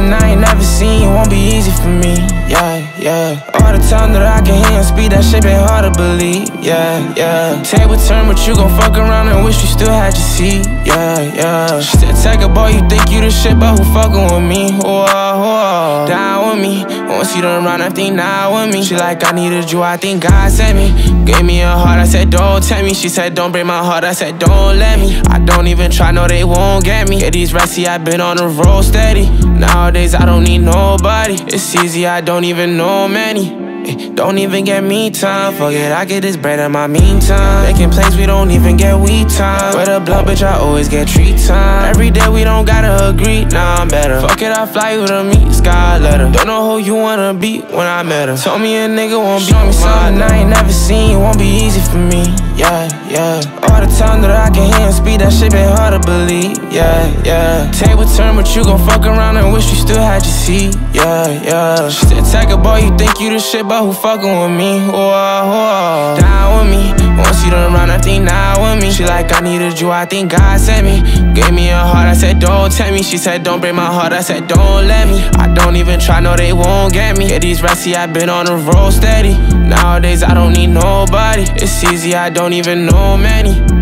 something I ain't never seen, it won't be easy for me, yeah, yeah. All the time that I can hear and speak, that shit been hard to believe, yeah, yeah. Table turn, but you gon' fuck around and wish you still had your seat, yeah, yeah. She said, take a boy, you think you the shit, but who fucking with me, whoa, whoa. Down with me, once you done run, I think now with me. She like, I needed you, I think God sent me. Gave me a heart, I said, don't tell me. She said, don't break my heart, I said, don't let me. I don't even try, no, they won't get me. Yeah, these rats, see, I been on the road steady. Nowadays, I don't need nobody. It's easy, I don't even know many. Don't even get me time. Fuck it, I get this bread in my meantime. Making plays, we don't even get weed time. With a blunt, bitch, I always get treat time. Every day we don't gotta agree, nah, I'm better. Fuck it, I fly you to meet Sky letter. Don't know who you wanna be when I met her. Told me a nigga won't be me something I ain't never seen, it won't be easy for me, yeah, yeah. All the time that I can hear and speak, that shit been hard to believe, yeah, yeah. Table turn, but you gon' fuck around and wish you still had your seat, yeah, yeah. She said, take a boy, you think you the shit, but who fucking with me, whoa, whoa. Down with me, once you done run, I think now with me. She like, I needed you, I think God sent me. Gave me a heart, I said, don't tell me. She said, don't break my heart, I said, don't let me. I don't even try, no, they won't get me. Yeah, these rats, see, I been on the road steady. Nowadays, I don't need nobody. It's easy, I don't even know many.